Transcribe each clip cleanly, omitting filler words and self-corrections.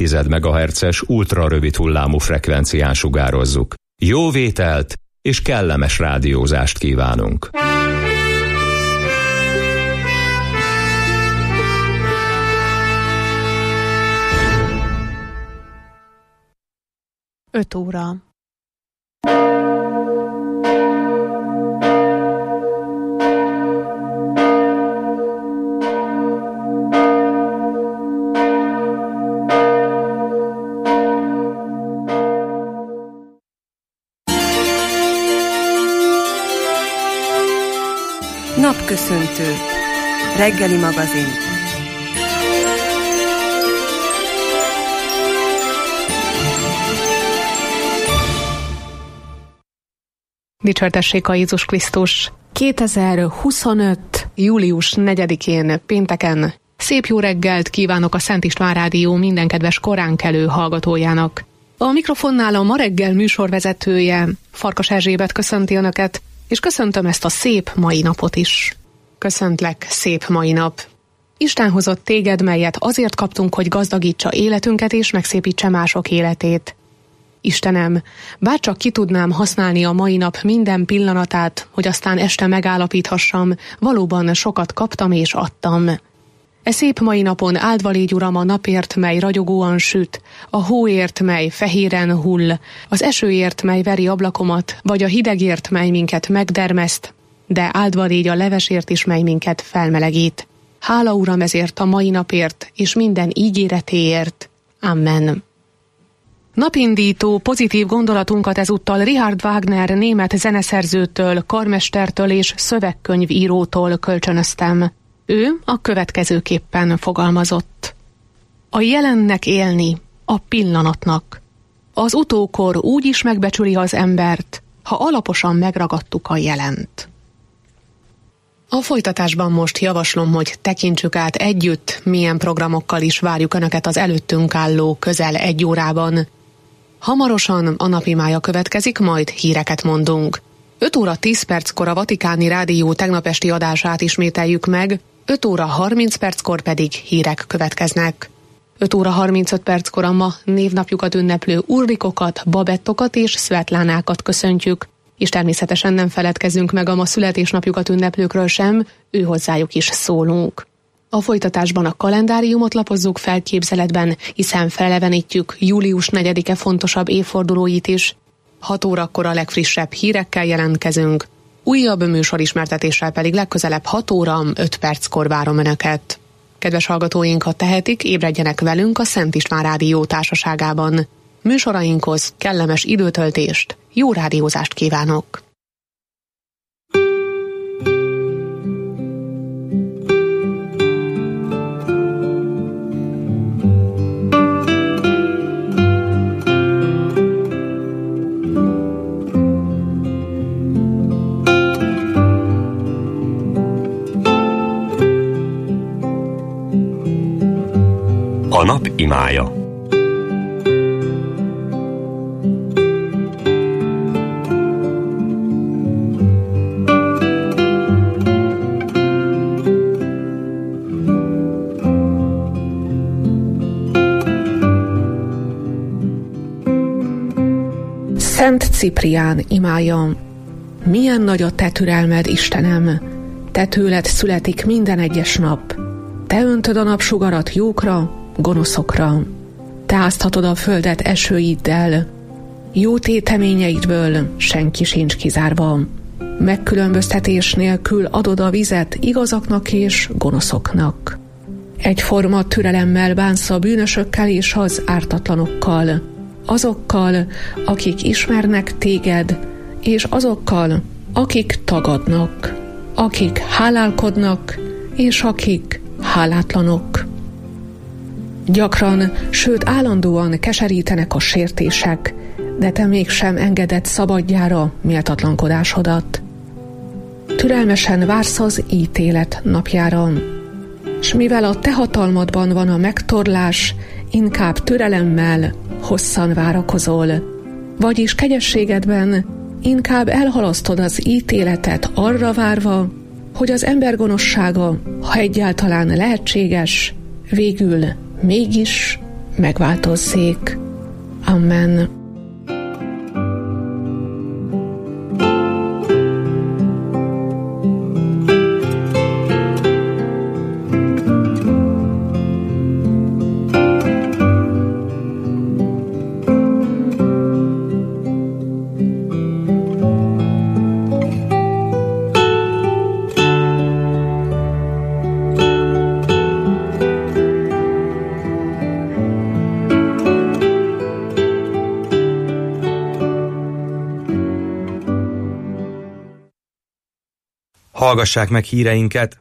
1,2 MHz-es ultrarövid hullámú frekvencián sugározzuk. Jó vételt és kellemes rádiózást kívánunk! Öt óra. Napköszöntő. Reggeli magazin. Dicsértessék a Jézus Krisztus! 2025. július 4-én pénteken szép jó reggelt kívánok a Szent István Rádió minden kedves koránkelő hallgatójának. A mikrofonnál a ma reggel műsorvezetője, Farkas Erzsébet köszönti Önöket, és köszöntöm ezt a szép mai napot is. Köszöntlek, szép mai nap! Isten hozott téged, melyet azért kaptunk, hogy gazdagítsa életünket és megszépítse mások életét. Istenem, bárcsak ki tudnám használni a mai nap minden pillanatát, hogy aztán este megállapíthassam, valóban sokat kaptam és adtam. E szép mai napon áldva légy, Uram, a napért, mely ragyogóan süt, a hóért, mely fehéren hull, az esőért, mely veri ablakomat, vagy a hidegért, mely minket megdermeszt, de áldva légy a levesért is, mely minket felmelegít. Hála, Uram, ezért a mai napért, és minden ígéretéért. Amen. Napindító, pozitív gondolatunkat ezúttal Richard Wagner német zeneszerzőtől, karmestertől és szövegkönyvírótól kölcsönöztem. Ő a következőképpen fogalmazott. A jelennek élni, a pillanatnak. Az utókor úgy is megbecsüli az embert, ha alaposan megragadtuk a jelent. A folytatásban most javaslom, hogy tekintsük át együtt, milyen programokkal is várjuk Önöket az előttünk álló közel 1 órában. Hamarosan a napimája következik, majd híreket mondunk. 5 óra 10 perckor a Vatikáni Rádió tegnap esti adását ismételjük meg, 5 óra 30 perckor pedig hírek következnek. 5 óra 35 perckor a ma névnapjukat ünneplő Ulrikokat, Babettokat és Szvetlánákat köszöntjük, és természetesen nem feledkezzünk meg a ma születésnapjukat ünneplőkről sem, ő hozzájuk is szólunk. A folytatásban a kalendáriumot lapozzuk fel képzeletben, hiszen felelevenítjük július 4-e fontosabb évfordulóit is. 6 órakor a legfrissebb hírekkel jelentkezünk, újabb műsorismertetéssel pedig legközelebb 6 óra 5 perckor várom Önöket. Kedves hallgatóink, ha tehetik, ébredjenek velünk a Szent István Rádió társaságában. Műsorainkhoz kellemes időtöltést, jó rádiózást kívánok! A nap imája. Szent Ciprián imája. Milyen nagy a te türelmed, Istenem! Te tőled születik minden egyes nap. Te öntöd a napsugarat jókra, gonoszokra. Te áztatod a földet esőiddel. Jó téteményeidből senki sincs kizárva. Megkülönböztetés nélkül adod a vizet igazaknak és gonoszoknak. Egyforma türelemmel bánsz a bűnösökkel és az ártatlanokkal. Azokkal, akik ismernek téged, és azokkal, akik tagadnak. Akik hálálkodnak, és akik hálátlanok. Gyakran, sőt állandóan keserítenek a sértések, de te mégsem engeded szabadjára méltatlankodásodat. Türelmesen vársz az ítélet napjára, s mivel a te hatalmadban van a megtorlás, inkább türelemmel hosszan várakozol, vagyis kegyességedben inkább elhalasztod az ítéletet arra várva, hogy az ember gonoszsága, ha egyáltalán lehetséges, végül mégis megváltozzék. Amen. Hallgassák meg híreinket!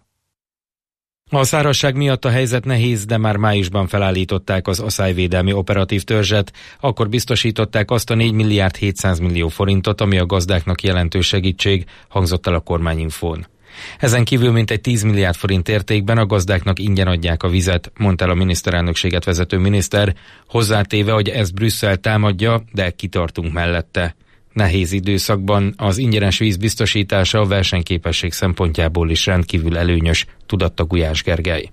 A szárazság miatt a helyzet nehéz, de már májusban felállították az aszályvédelmi operatív törzset, akkor biztosították azt a 4 milliárd 700 millió forintot, ami a gazdáknak jelentős segítség, hangzott el a kormányinfón. Ezen kívül mintegy 10 milliárd forint értékben a gazdáknak ingyen adják a vizet, mondta el a miniszterelnökséget vezető miniszter, hozzátéve, hogy ez Brüsszel támadja, de kitartunk mellette. Nehéz időszakban az ingyenes víz biztosítása a versenyképesség szempontjából is rendkívül előnyös, tudatta Gulyás Gergely.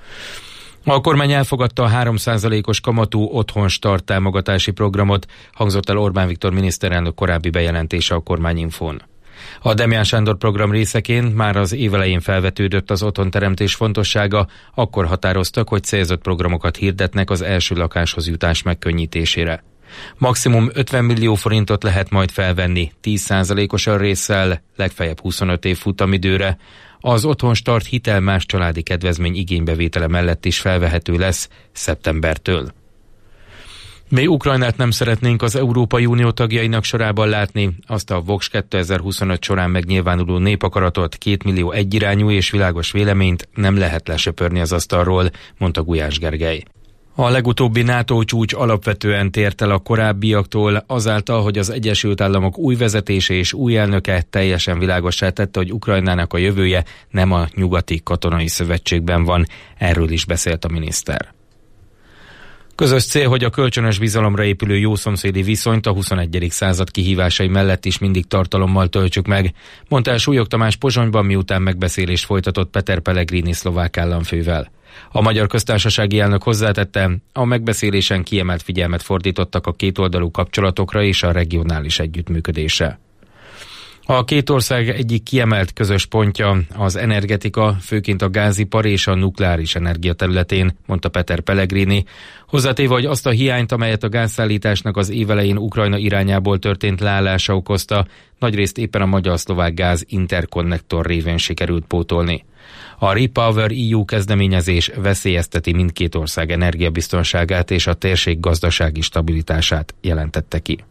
A kormány elfogadta a 3%-os kamatú otthonstart támogatási programot, hangzott el Orbán Viktor miniszterelnök korábbi bejelentése a kormányinfón. A Demján Sándor program részeként már az év elején felvetődött az otthonteremtés fontossága, akkor határoztak, hogy célzott programokat hirdetnek az első lakáshoz jutás megkönnyítésére. Maximum 50 millió forintot lehet majd felvenni 10%-osan résszel, legfeljebb 25 év futamidőre. Az otthonstart hitel más családi kedvezmény igénybevétele mellett is felvehető lesz szeptembertől. Mi Ukrajnát nem szeretnénk az Európai Unió tagjainak sorában látni, azt a Vox 2025 során megnyilvánuló népakaratot, 2 millió egyirányú és világos véleményt nem lehet lesöpörni az asztalról, mondta Gulyás Gergely. A legutóbbi NATO csúcs alapvetően tért el a korábbiaktól, azáltal, hogy az Egyesült Államok új vezetése és új elnöke teljesen világossá tette, hogy Ukrajnának a jövője nem a nyugati katonai szövetségben van, erről is beszélt a miniszter. Közös cél, hogy a kölcsönös bizalomra épülő jószomszédi viszonyt a 21. század kihívásai mellett is mindig tartalommal töltsük meg, mondta el Súlyog Tamás Pozsonyban, miután megbeszélést folytatott Peter Pellegrini szlovák államfővel. A Magyar Köztársasági elnök hozzátette, a megbeszélésen kiemelt figyelmet fordítottak a kétoldalú kapcsolatokra és a regionális együttműködésre. A két ország egyik kiemelt közös pontja az energetika, főként a gázipar és a nukleáris energia területén, mondta Peter Pellegrini, hozzátéve, hogy azt a hiányt, amelyet a gázszállításnak az év elején Ukrajna irányából történt leállása okozta, nagyrészt éppen a magyar-szlovák gáz interkonnektor révén sikerült pótolni. A Repower EU kezdeményezés veszélyezteti mindkét ország energiabiztonságát és a térség gazdasági stabilitását, jelentette ki.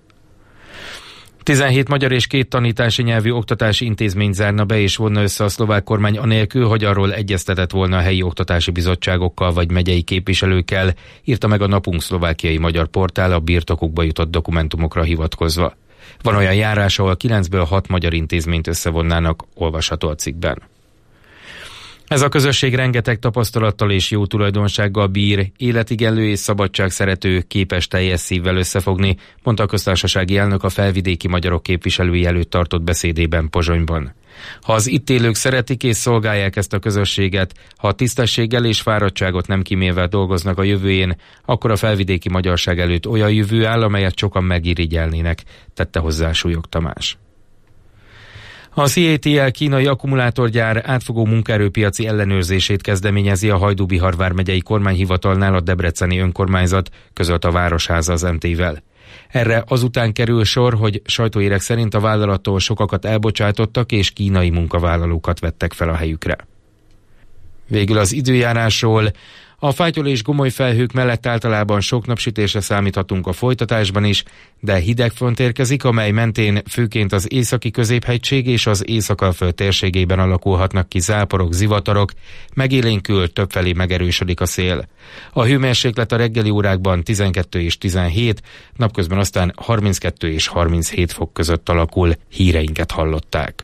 17 magyar és 2 tanítási nyelvű oktatási intézményt zárna be és vonna össze a szlovák kormány anélkül, hogy arról egyeztetett volna a helyi oktatási bizottságokkal vagy megyei képviselőkkel, írta meg a Napunk szlovákiai magyar portál a birtokukba jutott dokumentumokra hivatkozva. Van olyan járás, ahol 9-ből 6 magyar intézményt összevonnának, olvasható a cikkben. Ez a közösség rengeteg tapasztalattal és jó tulajdonsággal bír, életigenlő és szabadságszerető, képes teljes szívvel összefogni, mondta a köztársasági elnök a felvidéki magyarok képviselői előtt tartott beszédében Pozsonyban. Ha az itt élők szeretik és szolgálják ezt a közösséget, ha tisztességgel és fáradtságot nem kímélve dolgoznak a jövőjén, akkor a felvidéki magyarság előtt olyan jövő áll, amelyet sokan megirigyelnének, tette hozzá Súlyog Tamás. A CATL kínai akkumulátorgyár átfogó munkaerőpiaci ellenőrzését kezdeményezi a Hajdú-Bihar vármegyei kormányhivatalnál a debreceni önkormányzat, közölte a Városháza az MT-vel. Erre azután kerül sor, hogy sajtóhírek szerint a vállalattól sokakat elbocsátottak és kínai munkavállalókat vettek fel a helyükre. Végül az időjárásról. A fátyol és gomoly felhők mellett általában sok napsütésre számíthatunk a folytatásban is, de hideg front érkezik, amely mentén főként az északi középhegység és az Észak-Alföld térségében alakulhatnak ki záporok, zivatarok, megélénkül többfelé megerősödik a szél. A hőmérséklet a reggeli órákban 12 és 17, napközben aztán 32 és 37 fok között alakul. Híreinket hallották.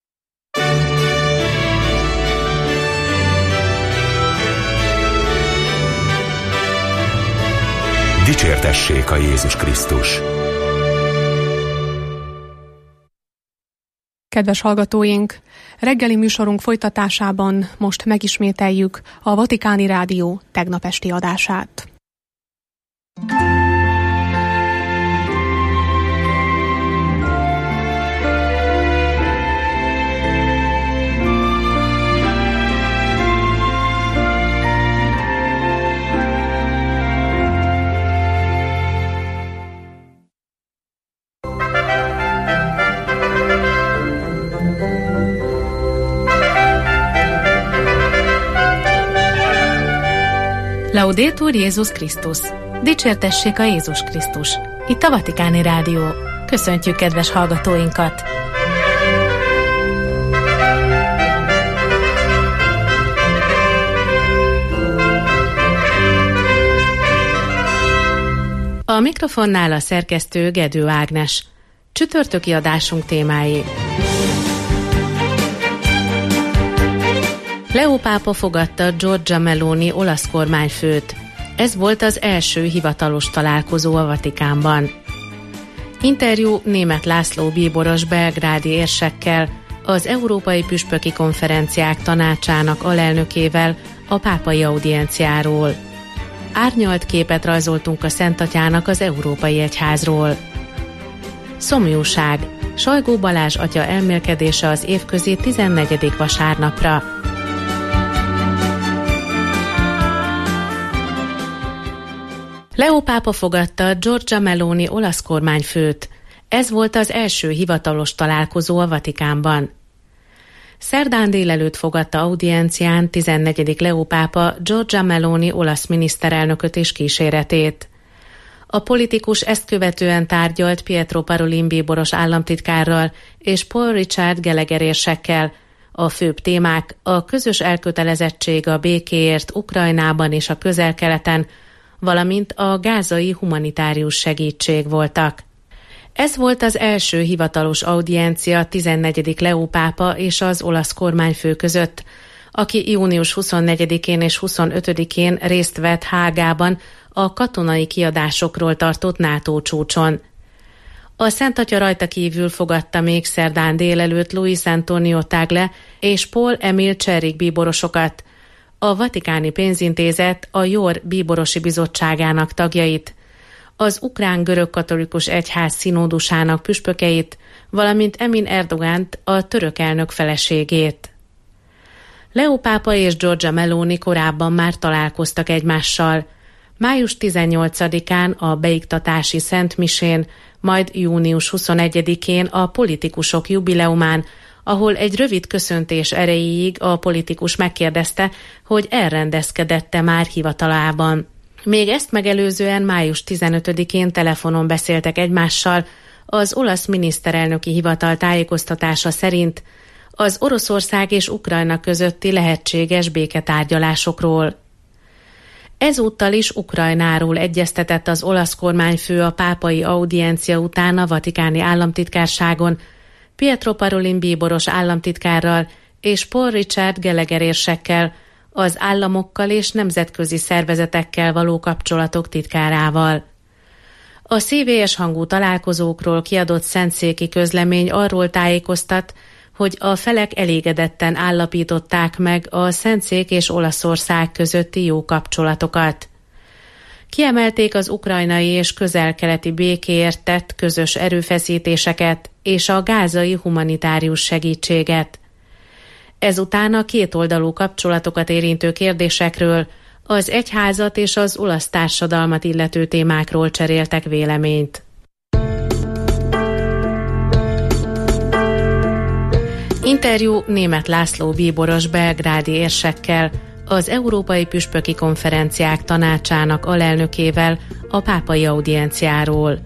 Dicsértessék a Jézus Krisztus! Kedves hallgatóink, reggeli műsorunk folytatásában most megismételjük a Vatikáni Rádió tegnap esti adását. Laudetur Jézus Krisztus! Dicsértessék a Jézus Krisztus! Itt a Vatikáni Rádió. Köszöntjük kedves hallgatóinkat! A mikrofonnál a szerkesztő Gedő Ágnes. Csütörtöki adásunk témái. Leo pápa fogadta Giorgia Meloni olasz kormányfőt. Ez volt az első hivatalos találkozó a Vatikánban. Interjú Németh László bíboros belgrádi érsekkel, az Európai Püspöki Konferenciák Tanácsának alelnökével a pápai audienciáról. Árnyalt képet rajzoltunk a Szent Atyának az Európai Egyházról. Szomjúság. Sajgó Balázs atya elmélkedése az évközi 14. vasárnapra. Leo pápa fogadta Giorgia Meloni olasz kormányfőt. Ez volt az első hivatalos találkozó a Vatikánban. Szerdán délelőtt fogadta audiencián 14. Leo pápa Giorgia Meloni olasz miniszterelnököt és kíséretét. A politikus ezt követően tárgyalt Pietro Parolin bíboros államtitkárral és Paul Richard Gallagher érsekkel. A főbb témák a közös elkötelezettség a békéért Ukrajnában és a Közel-Keleten, valamint a gázai humanitárius segítség voltak. Ez volt az első hivatalos audiencia 14. Leo pápa és az olasz kormányfő között, aki június 24-én és 25-én részt vett Hágában a katonai kiadásokról tartott NATO csúcson. A Szent Atya rajta kívül fogadta még szerdán délelőtt Luis Antonio Tagle és Paul Emil Cserik bíborosokat, a Vatikáni Pénzintézet a JOR bíborosi bizottságának tagjait, az ukrán görögkatolikus egyház színódusának püspökeit, valamint Emin Erdogánt, a török elnök feleségét. Leo pápa és Giorgia Meloni korábban már találkoztak egymással. Május 18-án a beiktatási szentmisén, majd június 21-én a politikusok jubileumán, ahol egy rövid köszöntés erejéig a politikus megkérdezte, hogy elrendezkedette már hivatalában. Még ezt megelőzően május 15-én telefonon beszéltek egymással, az olasz miniszterelnöki hivatal tájékoztatása szerint az Oroszország és Ukrajna közötti lehetséges béketárgyalásokról. Ezúttal is Ukrajnáról egyeztetett az olasz kormányfő a pápai audiencia után a vatikáni államtitkárságon, Pietro Parolin bíboros államtitkárral és Paul Richard Gallagher érsekkel, az államokkal és nemzetközi szervezetekkel való kapcsolatok titkárával. A szívélyes hangú találkozókról kiadott szentszéki közlemény arról tájékoztat, hogy a felek elégedetten állapították meg a szentszék és Olaszország közötti jó kapcsolatokat. Kiemelték az ukrajnai és közel-keleti békéért tett közös erőfeszítéseket és a gázai humanitárius segítséget. Ezután a kétoldalú kapcsolatokat érintő kérdésekről, az egyházat és az olasz társadalmat illető témákról cseréltek véleményt. Interjú Németh László bíboros belgrádi érsekkel, az Európai Püspöki Konferenciák Tanácsának alelnökével a pápai audienciáról.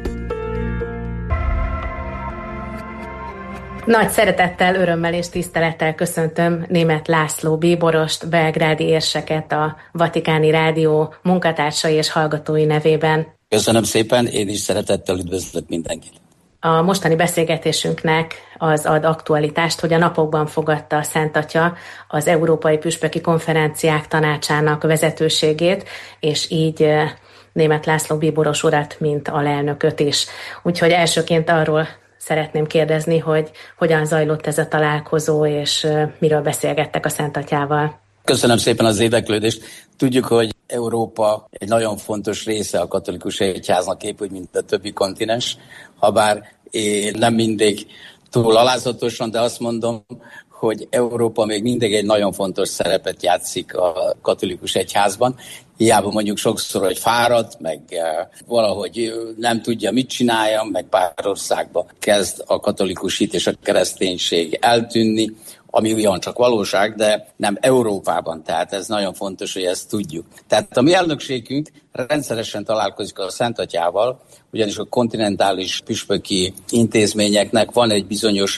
Nagy szeretettel, örömmel és tisztelettel köszöntöm Németh László bíborost, belgrádi érseket a Vatikáni Rádió munkatársai és hallgatói nevében. Köszönöm szépen, én is szeretettel üdvözlök mindenkit. A mostani beszélgetésünknek az ad aktualitást, hogy a napokban fogadta a Szent Atya az Európai Püspöki Konferenciák Tanácsának vezetőségét, és így Németh László bíboros urat, mint alelnököt is. Úgyhogy elsőként arról szeretném kérdezni, hogy hogyan zajlott ez a találkozó, és miről beszélgettek a Szent Atyával. Köszönöm szépen az érdeklődést. Tudjuk, hogy Európa egy nagyon fontos része a katolikus egyháznak, épp úgy, mint a többi kontinens, habár én nem mindig túl alázatosan, de azt mondom, hogy Európa még mindig egy nagyon fontos szerepet játszik a katolikus egyházban. Hiába mondjuk sokszor, hogy fáradt, meg valahogy nem tudja, mit csinálja, meg pár országban kezd a katolikus hit és a kereszténység eltűnni, ami ugyancsak valóság, de nem Európában, tehát ez nagyon fontos, hogy ezt tudjuk. Tehát a mi elnökségünk rendszeresen találkozik a Szent Atyával, ugyanis a kontinentális püspöki intézményeknek van egy bizonyos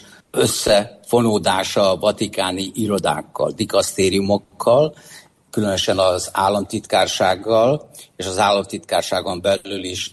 összefonódása a vatikáni irodákkal, dikasztériumokkal, különösen az államtitkársággal, és az államtitkárságon belül is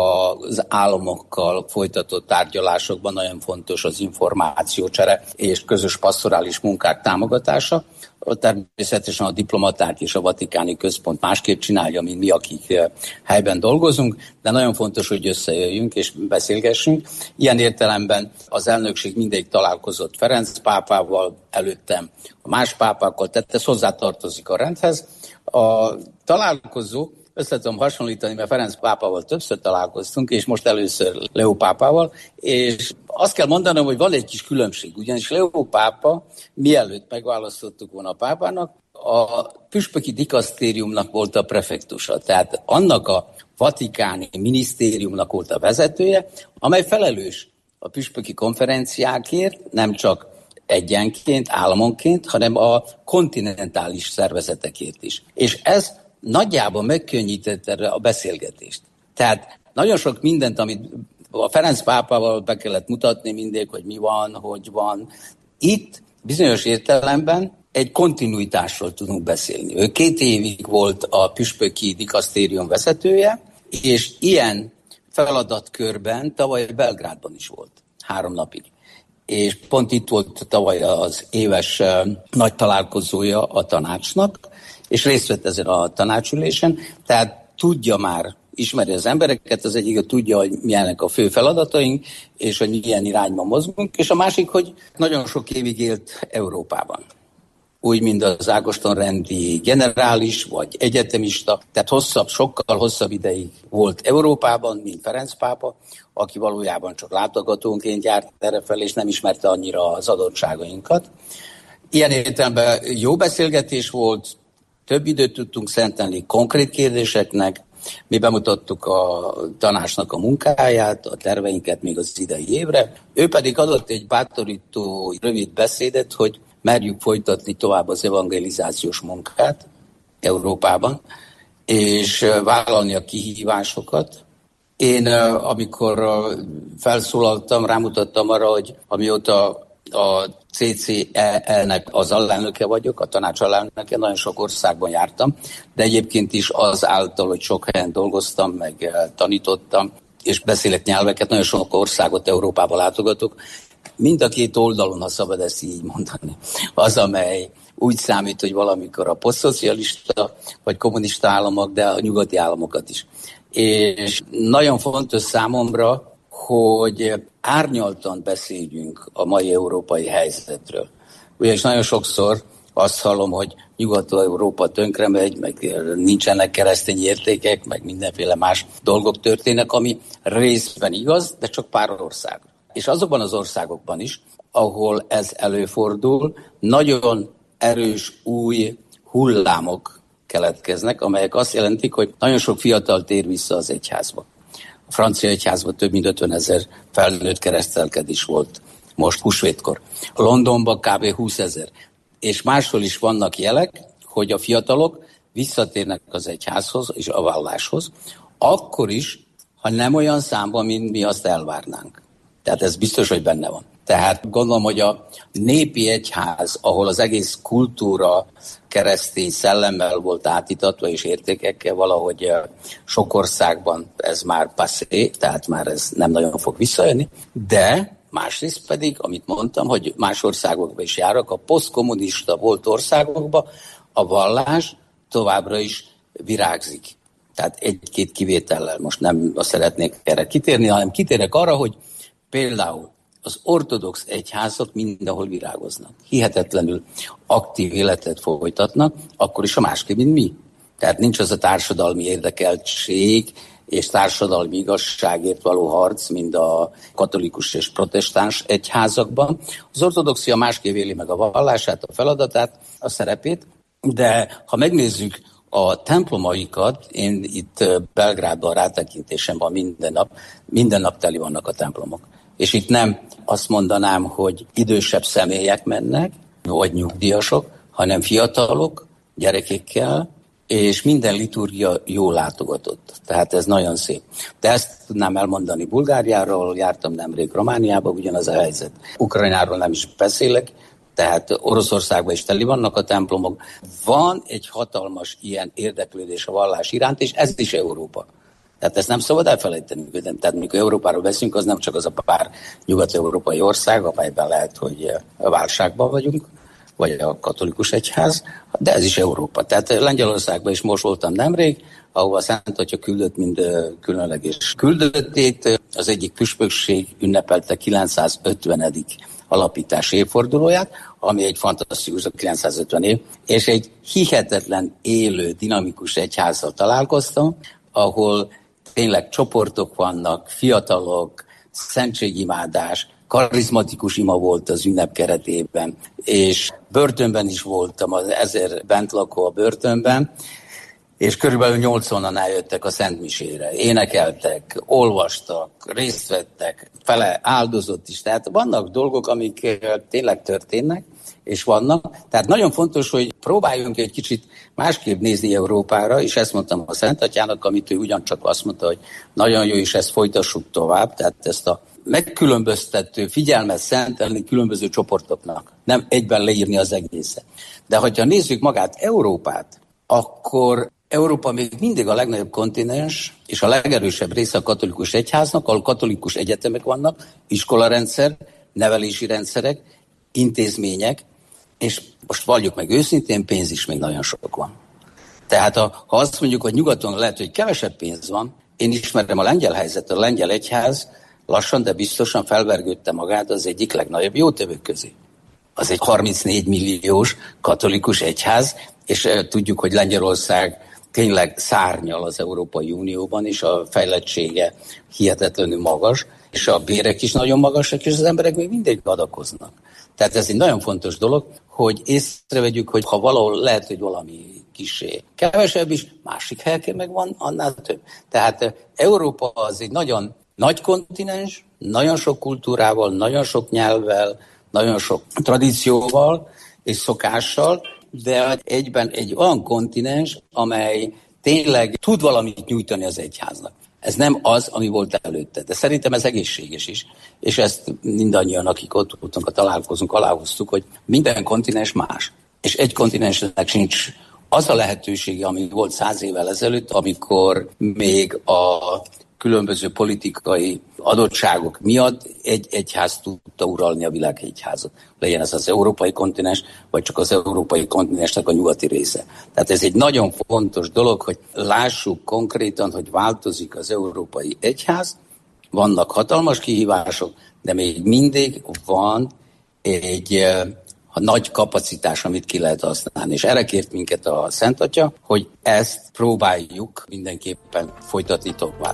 az államokkal folytatott tárgyalásokban nagyon fontos az információcsere és közös pastorális munkák támogatása. Természetesen a diplomaták és a vatikáni központ másképp csinálja, mint mi, akik helyben dolgozunk, de nagyon fontos, hogy összejöjjünk és beszélgessünk. Ilyen értelemben az elnökség mindig találkozott Ferenc pápával, előttem a más pápákkal, tehát ez hozzátartozik a rendhez. A találkozó, össze tudom hasonlítani, mert Ferenc pápával többször találkoztunk, és most először Leó pápával, és azt kell mondanom, hogy van egy kis különbség, ugyanis Leó pápa, mielőtt megválasztottuk volna a pápának, a püspöki dikasztériumnak volt a prefektusa, tehát annak a vatikáni minisztériumnak volt a vezetője, amely felelős a püspöki konferenciákért, nem csak egyenként, államonként, hanem a kontinentális szervezetekért is. És ez nagyjából megkönnyítette a beszélgetést. Tehát nagyon sok mindent, amit a Ferenc pápával be kellett mutatni mindig, hogy mi van, hogy van. Itt bizonyos értelemben egy kontinuitásról tudunk beszélni. Ő 2 évig volt a püspöki dikasztérium vezetője, és ilyen feladatkörben tavaly Belgrádban is volt 3 napig. És pont itt volt tavaly az éves nagy találkozója a tanácsnak, és részt vett ezen a tanácsülésen, tehát tudja már, ismeri az embereket, az egyik, hogy tudja, hogy milyenek a fő feladataink, és hogy milyen irányban mozgunk, és a másik, hogy nagyon sok évig élt Európában. Úgy, mint az Ágoston-rendi generális, vagy egyetemista, tehát sokkal hosszabb ideig volt Európában, mint Ferenc pápa, aki valójában csak látogatónként járt errefelé, és nem ismerte annyira az adottságainkat. Ilyen értelemben jó beszélgetés volt, több időt tudtunk szentelni konkrét kérdéseknek, mi bemutattuk a tanácsnak a munkáját, a terveinket még az idei évre. Ő pedig adott egy bátorító rövid beszédet, hogy merjük folytatni tovább az evangelizációs munkát Európában, és vállalni a kihívásokat. Én, amikor felszólaltam, rámutattam arra, hogy amióta a CCE-nek az alelnöke vagyok, a tanács alelnöke, nagyon sok országban jártam, de egyébként is azáltal, hogy sok helyen dolgoztam, meg tanítottam, és beszélek nyelveket, nagyon sok országot Európában látogatok. Mind a 2 oldalon, ha szabad ezt így mondani, az, amely úgy számít, hogy valamikor a posztszocialista vagy kommunista államok, de a nyugati államokat is. És nagyon fontos számomra, hogy árnyaltan beszéljünk a mai európai helyzetről. Ugyanis nagyon sokszor azt hallom, hogy Nyugat-Európa tönkre megy, meg nincsenek keresztény értékek, meg mindenféle más dolgok történnek, ami részben igaz, de csak pár ország. És azokban az országokban is, ahol ez előfordul, nagyon erős új hullámok keletkeznek, amelyek azt jelentik, hogy nagyon sok fiatal tér vissza az egyházba. A francia egyházban több mint 50 000 felnőtt keresztelkedés volt most húsvétkor. Londonban kb. 20 000. És máshol is vannak jelek, hogy a fiatalok visszatérnek az egyházhoz és a valláshoz, akkor is, ha nem olyan számban, mint mi azt elvárnánk. Tehát ez biztos, hogy benne van. Tehát gondolom, hogy a népi egyház, ahol az egész kultúra keresztény szellemmel volt átítatva és értékekkel, valahogy sok országban ez már passé, tehát már ez nem nagyon fog visszajönni, de másrészt pedig, amit mondtam, hogy más országokban is járok, a posztkommunista volt országokban a vallás továbbra is virágzik. Tehát 1-2 kivétellel, most nem azt szeretnék erre kitérni, hanem kitérek arra, hogy például az ortodox egyházak mindenhol virágoznak. Hihetetlenül aktív életet folytatnak, akkor is a másképp, mint mi. Tehát nincs az a társadalmi érdekeltség és társadalmi igazságért való harc, mint a katolikus és protestáns egyházakban. Az ortodoxia másképp éli meg a vallását, a feladatát, a szerepét, de ha megnézzük a templomaikat, én itt Belgrádban rátekintésem van minden nap teli vannak a templomok. És itt nem azt mondanám, hogy idősebb személyek mennek, vagy nyugdíjasok, hanem fiatalok, gyerekekkel, és minden liturgia jól látogatott. Tehát ez nagyon szép. De ezt tudnám elmondani Bulgáriáról, jártam nemrég Romániába, ugyanaz a helyzet. Ukrajnáról nem is beszélek, tehát Oroszországban is teli vannak a templomok. Van egy hatalmas ilyen érdeklődés a vallás iránt, és ez is Európa. Tehát ezt nem szabad elfelejteni. Tehát mikor Európáról beszélünk, az nem csak az a pár nyugat-európai ország, amelyben lehet, hogy válságban vagyunk, vagy a katolikus egyház, de ez is Európa. Tehát Lengyelországban is most voltam nemrég, ahol a Szent Atya küldött mind különleges küldöttét. Az egyik püspökség ünnepelte 950. alapítási évfordulóját, ami egy fantasztikus, 950 év, és egy hihetetlen élő, dinamikus egyházzal találkoztam, ahol tényleg csoportok vannak, fiatalok, szentségimádás, karizmatikus ima volt az ünnep keretében, és börtönben is voltam, az 1000 bentlakó a börtönben, és körülbelül 80-an eljöttek a szentmisére, énekeltek, olvastak, részt vettek, fele áldozott is. Tehát vannak dolgok, amik tényleg történnek, és vannak. Tehát nagyon fontos, hogy próbáljunk egy kicsit másképp nézni Európára, és ezt mondtam a Szent Atyának, amit ő ugyancsak azt mondta, hogy nagyon jó, és ezt folytassuk tovább, tehát ezt a megkülönböztető figyelmet szentelni különböző csoportoknak, nem egyben leírni az egészet. De hogyha nézzük magát Európát, akkor Európa még mindig a legnagyobb kontinens, és a legerősebb része a katolikus egyháznak, ahol katolikus egyetemek vannak, iskolarendszer, nevelési rendszerek, intézmények, és most valljuk meg őszintén, pénz is még nagyon sok van. Tehát ha azt mondjuk, hogy nyugaton lehet, hogy kevesebb pénz van, én ismerem a lengyel helyzetet, a lengyel egyház lassan, de biztosan felvergődte magát az egyik legnagyobb jótevők közé. Az egy 34 milliós katolikus egyház, és tudjuk, hogy Lengyelország tényleg szárnyal az Európai Unióban, és a fejlettsége hihetetlenül magas, és a bérek is nagyon magasak, és az emberek még mindig adakoznak. Tehát ez egy nagyon fontos dolog, hogy észrevegyük, hogy ha valahol lehet, hogy valami kissé kevesebb is, másik helyen meg van, annál több. Tehát Európa az egy nagyon nagy kontinens, nagyon sok kultúrával, nagyon sok nyelvvel, nagyon sok tradícióval és szokással, de egyben egy olyan kontinens, amely tényleg tud valamit nyújtani az egyháznak. Ez nem az, ami volt előtte, de szerintem ez egészséges is. És ezt mindannyian, akik ott voltunk, találkozunk, aláhoztuk, hogy minden kontinens más. És egy kontinensnek sincs az a lehetősége, ami volt 100 évvel ezelőtt, amikor még a különböző politikai adottságok miatt egy egyház tudta uralni a világ egyházat. Legyen ez az európai kontinens, vagy csak az európai kontinensnek a nyugati része. Tehát ez egy nagyon fontos dolog, hogy lássuk konkrétan, hogy változik az európai egyház, vannak hatalmas kihívások, de még mindig van egy nagy kapacitás, amit ki lehet használni. És erre kért minket a Szent Atya, hogy ezt próbáljuk mindenképpen folytatni tovább.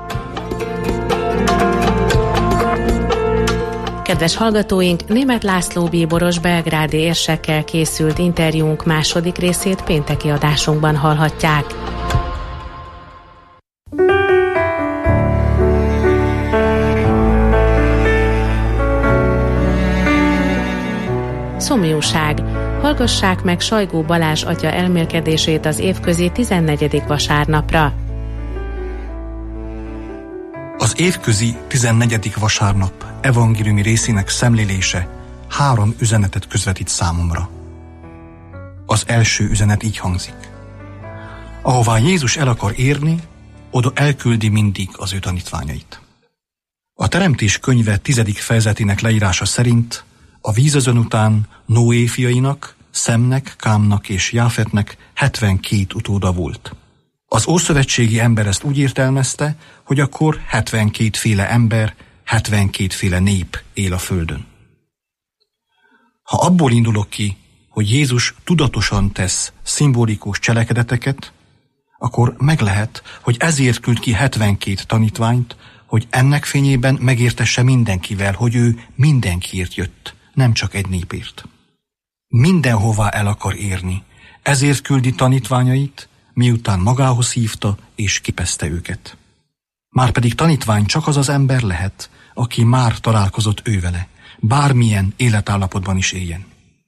Kedves hallgatóink, Németh László bíboros belgrádi érsekkel készült interjúnk második részét pénteki adásunkban hallhatják. Szomjúság. Hallgassák meg Sajgó Balázs atya elmélkedését az évközi 14. vasárnapra. Az évközi 14. vasárnap evangéliumi részének szemlélése 3 üzenetet közvetít számomra. Az első üzenet így hangzik. Ahová Jézus el akar érni, oda elküldi mindig az ő tanítványait. A Teremtés könyve 10. fejezetének leírása szerint a vízözön után Noé fiainak, Szemnek, Kámnak és Jáfetnek 72 utóda volt. Az ószövetségi ember ezt úgy értelmezte, hogy akkor 72 féle ember, 72 féle nép él a földön. Ha abból indulok ki, hogy Jézus tudatosan tesz szimbolikus cselekedeteket, akkor meg lehet, hogy ezért küld ki 72 tanítványt, hogy ennek fényében megértesse mindenkivel, hogy ő mindenkiért jött, nem csak egy népért. Mindenhová el akar érni, ezért küldi tanítványait, miután magához hívta és kipeszte őket. Márpedig tanítvány csak az az ember lehet, aki már találkozott ővele, bármilyen életállapotban is éljen.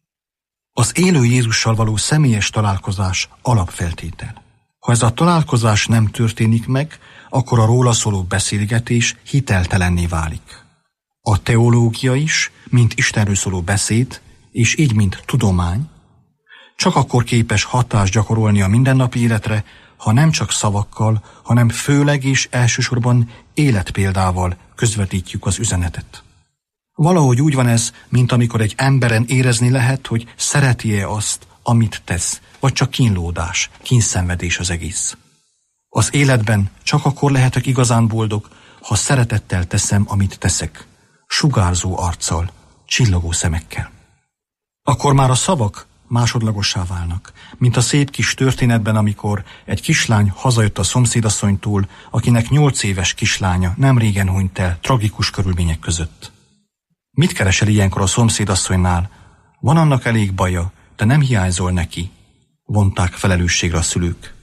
Az élő Jézussal való személyes találkozás alapfeltétel. Ha ez a találkozás nem történik meg, akkor a róla szóló beszélgetés hiteltelenné válik. A teológia is, mint Istenről szóló beszéd, és így mint tudomány, csak akkor képes hatást gyakorolni a mindennapi életre, ha nem csak szavakkal, hanem főleg és elsősorban életpéldával közvetítjük az üzenetet. Valahogy úgy van ez, mint amikor egy emberen érezni lehet, hogy szereti-e azt, amit tesz, vagy csak kínlódás, kínszenvedés az egész. Az életben csak akkor lehetek igazán boldog, ha szeretettel teszem, amit teszek, sugárzó arccal, csillogó szemekkel. Akkor már a szavak másodlagossá válnak, mint a szép kis történetben, amikor egy kislány hazajött a szomszédasszonytól, akinek 8 éves kislánya nem régen hunyt el tragikus körülmények között. Mit keresel ilyenkor a szomszédasszonynál? Van annak elég baja, de nem hiányzol neki, vonták felelősségre a szülők.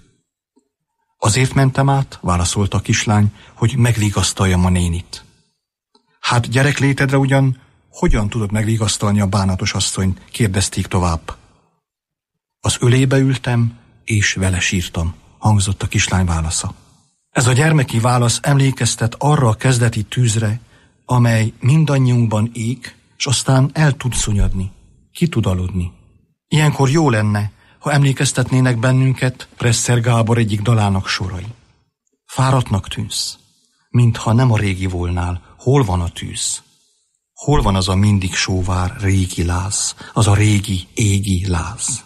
Azért mentem át, válaszolta a kislány, hogy megvigasztaljam a nénit. Hát gyereklétedre ugyan hogyan tudod megvigasztalni a bánatos asszonyt, kérdezték tovább. Az ölébe ültem, és vele sírtam, hangzott a kislány válasza. Ez a gyermeki válasz emlékeztet arra a kezdeti tűzre, amely mindannyiunkban ég, és aztán el tud szunnyadni, ki tud aludni. Ilyenkor jó lenne, ha emlékeztetnének bennünket Presser Gábor egyik dalának sorai. Fáradtnak tűnsz, mintha nem a régi volnál. Hol van a tűz? Hol van az a mindig sóvár régi láz, az a régi égi láz?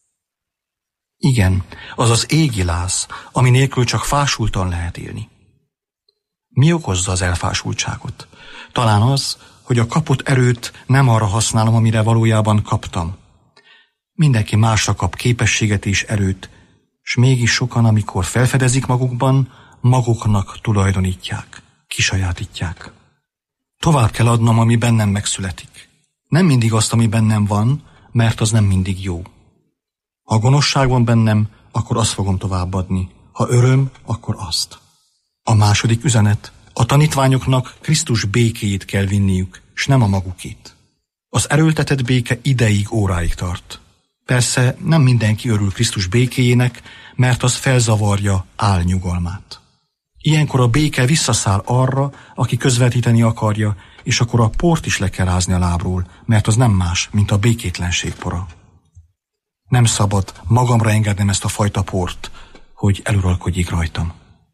Igen, az az égi láz, ami nélkül csak fásultan lehet élni. Mi okozza az elfásultságot? Talán az, hogy a kapott erőt nem arra használom, amire valójában kaptam. Mindenki másra kap képességet és erőt, s mégis sokan, amikor felfedezik magukban, maguknak tulajdonítják, kisajátítják. Tovább kell adnom, ami bennem megszületik. Nem mindig azt, ami bennem van, mert az nem mindig jó. Ha gonoszság van bennem, akkor azt fogom továbbadni. Ha öröm, akkor azt. A második üzenet. A tanítványoknak Krisztus békéjét kell vinniük, s nem a magukét. Az erőltetett béke ideig, óráig tart. Persze nem mindenki örül Krisztus békéjének, mert az felzavarja álnyugalmát. Ilyenkor a béke visszaszáll arra, aki közvetíteni akarja, és akkor a port is le kell rázni a lábról, mert az nem más, mint a békétlenség pora. Nem szabad magamra engednem ezt a fajta port, hogy eluralkodjék rajtam.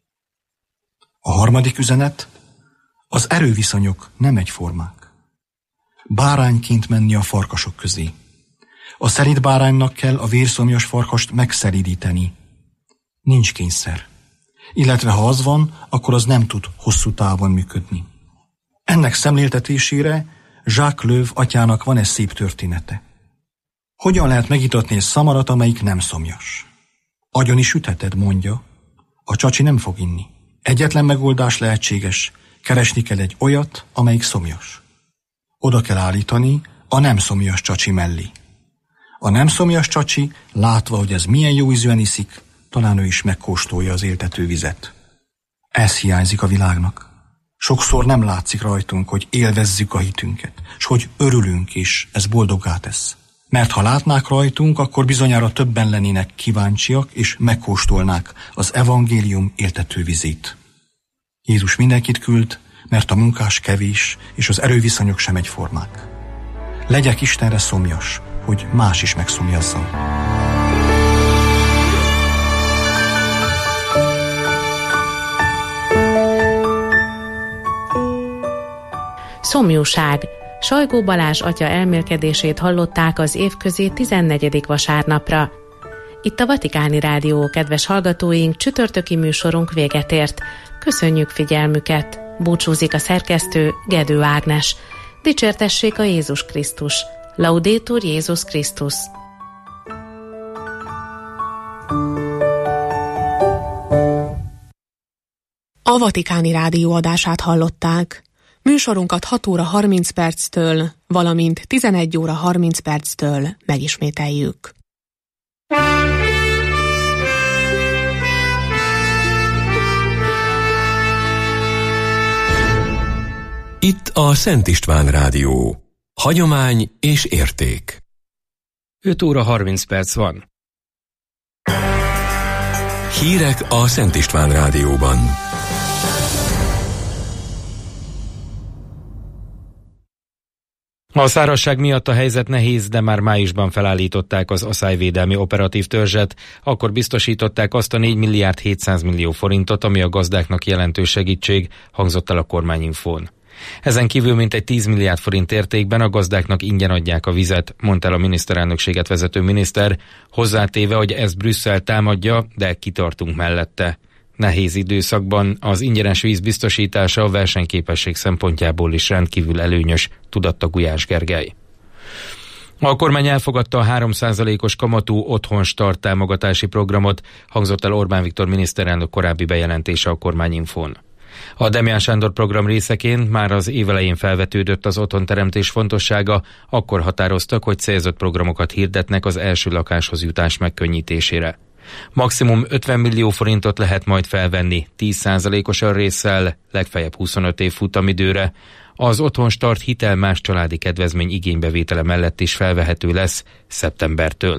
A harmadik üzenet, az erőviszonyok nem egyformák. Bárányként menni a farkasok közé. A szelíd báránynak kell a vérszomjas farkast megszelídíteni. Nincs kényszer. Illetve ha az van, akkor az nem tud hosszú távon működni. Ennek szemléltetésére Jacques Löw atyának van egy szép története. Hogyan lehet megitatni egy szamarat, amelyik nem szomjas? Agyon is ütheted, mondja. A csacsi nem fog inni. Egyetlen megoldás lehetséges, keresni kell egy olyat, amelyik szomjas. Oda kell állítani a nem szomjas csacsi mellé. A nem szomjas csacsi, látva, hogy ez milyen jó ízűen iszik, talán ő is megkóstolja az éltető vizet. Ez hiányzik a világnak. Sokszor nem látszik rajtunk, hogy élvezzük a hitünket, s hogy örülünk is, ez boldoggá tesz. Mert ha látnák rajtunk, akkor bizonyára többen lennének kíváncsiak, és megkóstolnák az evangélium éltető vizét. Jézus mindenkit küld, mert a munkás kevés, és az erőviszonyok sem egyformák. Legyek Istenre szomjas, hogy más is megszomjazzon. Szomjúság. Sajgó Balázs atya elmélkedését hallották az évközi 14. vasárnapra. Itt a Vatikáni Rádió, kedves hallgatóink, csütörtöki műsorunk véget ért. Köszönjük figyelmüket! Búcsúzik a szerkesztő, Gedő Ágnes. Dicsértessék a Jézus Krisztus! Laudetur Jézus Krisztus! A Vatikáni Rádió adását hallották. Műsorunkat 6 óra 30 perctől, valamint 11 óra 30 perctől megismételjük. Itt a Szent István Rádió. Hagyomány és érték. 5 óra 30 perc van. Hírek a Szent István Rádióban. A szárazság miatt a helyzet nehéz, de már májusban felállították az aszályvédelmi operatív törzset, akkor biztosították azt a 4 milliárd 700 millió forintot, ami a gazdáknak jelentős segítség, hangzott el a kormányinfón. Ezen kívül mintegy 10 milliárd forint értékben a gazdáknak ingyen adják a vizet, mondta el a miniszterelnökséget vezető miniszter, hozzátéve, hogy ezt Brüsszel támadja, de kitartunk mellette. Nehéz időszakban az ingyenes víz biztosítása a versenyképesség szempontjából is rendkívül előnyös, tudatta Gulyás Gergely. A kormány elfogadta a 3%-os kamatú otthonstart támogatási programot, hangzott el Orbán Viktor miniszterelnök korábbi bejelentése a kormányinfón. A Demján Sándor program részeként már az év elején felvetődött az otthonteremtés fontossága, akkor határoztak, hogy célzott programokat hirdetnek az első lakáshoz jutás megkönnyítésére. Maximum 50 millió forintot lehet majd felvenni 10%-osan résszel, legfeljebb 25 év futamidőre. Az otthonstart hitel más családi kedvezmény igénybevétele mellett is felvehető lesz szeptembertől.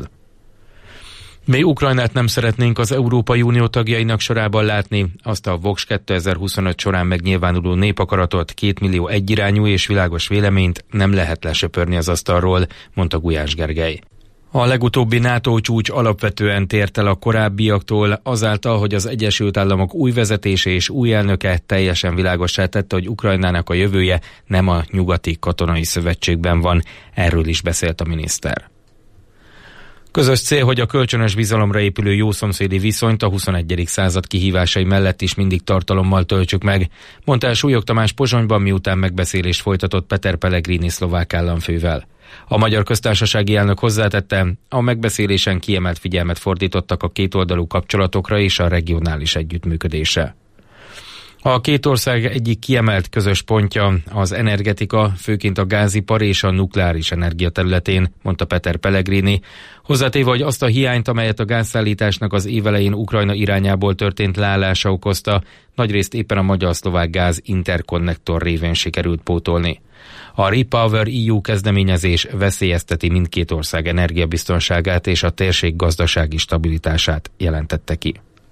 Mi Ukrajnát nem szeretnénk az Európai Unió tagjainak sorában látni, azt a Vox 2025 során megnyilvánuló népakaratot, 2 millió egyirányú és világos véleményt nem lehet lesöpörni az asztalról, mondta Gulyás Gergely. A legutóbbi NATO csúcs alapvetően tért el a korábbiaktól, azáltal, hogy az Egyesült Államok új vezetése és új elnöke teljesen világossá tette, hogy Ukrajnának a jövője nem a nyugati katonai szövetségben van, erről is beszélt a miniszter. Közös cél, hogy a kölcsönös bizalomra épülő jószomszédi viszonyt a 21. század kihívásai mellett is mindig tartalommal töltsük meg, mondta el Súlyog Tamás Pozsonyban, miután megbeszélést folytatott Peter Pellegrini szlovák államfővel. A Magyar Köztársasági elnök hozzátette, a megbeszélésen kiemelt figyelmet fordítottak a kétoldalú kapcsolatokra és a regionális együttműködésre. A két ország egyik kiemelt közös pontja az energetika, főként a gázipar és a nukleáris energia területén, mondta Peter Pellegrini, hozzátéve, hogy azt a hiányt, amelyet a gázszállításnak az évelején Ukrajna irányából történt leállása okozta, nagyrészt éppen a magyar-szlovák gáz interkonnektor révén sikerült pótolni. A Repower EU kezdeményezés veszélyezteti mindkét ország energiabiztonságát és a térség gazdasági stabilitását, jelentette ki.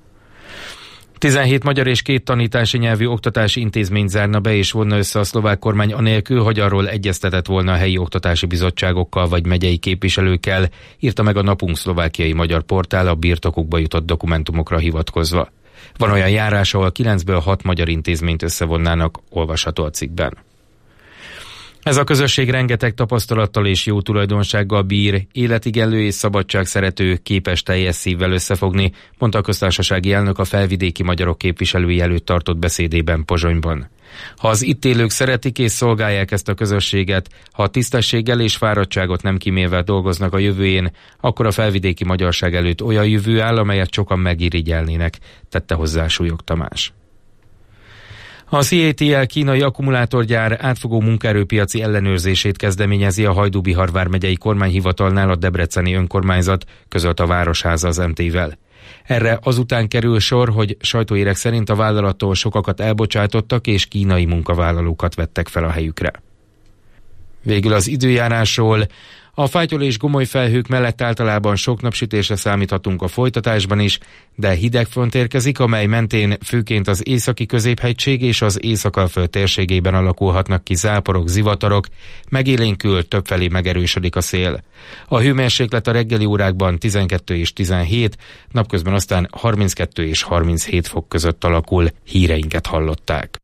17 magyar és 2 tanítási nyelvű oktatási intézményt zárna be és vonna össze a szlovák kormány anélkül, hogy arról egyeztetett volna a helyi oktatási bizottságokkal vagy megyei képviselőkkel, írta meg a Napunk szlovákiai magyar portál a birtokukba jutott dokumentumokra hivatkozva. Van olyan járás, ahol 9-ből 6 magyar intézményt összevonnának, olvasható a cikkben. Ez a közösség rengeteg tapasztalattal és jó tulajdonsággal bír, életigenlő és szabadságszerető, képes teljes szívvel összefogni, mondta a köztársasági elnök a felvidéki magyarok képviselői előtt tartott beszédében Pozsonyban. Ha az itt élők szeretik és szolgálják ezt a közösséget, ha tisztességgel és fáradtságot nem kímélve dolgoznak a jövőjén, akkor a felvidéki magyarság előtt olyan jövő áll, amelyet sokan megirigyelnének, tette hozzá Súlyog Tamás. A CATL kínai akkumulátorgyár átfogó munkaerőpiaci ellenőrzését kezdeményezi a Hajdú-Bihar vármegyei kormányhivatalnál a debreceni önkormányzat, közölt a Városháza az MT-vel. Erre azután kerül sor, hogy sajtóhírek szerint a vállalattól sokakat elbocsátottak és kínai munkavállalókat vettek fel a helyükre. Végül az időjárásról. A fátyol és gomoly felhők mellett általában sok napsütésre számíthatunk a folytatásban is, de hideg front érkezik, amely mentén főként az északi középhegység és az Észak-Alföld térségében alakulhatnak ki záporok, zivatarok, megélénkül többfelé megerősödik a szél. A hőmérséklet a reggeli órákban 12 és 17, napközben aztán 32 és 37 fok között alakul. Híreinket hallották.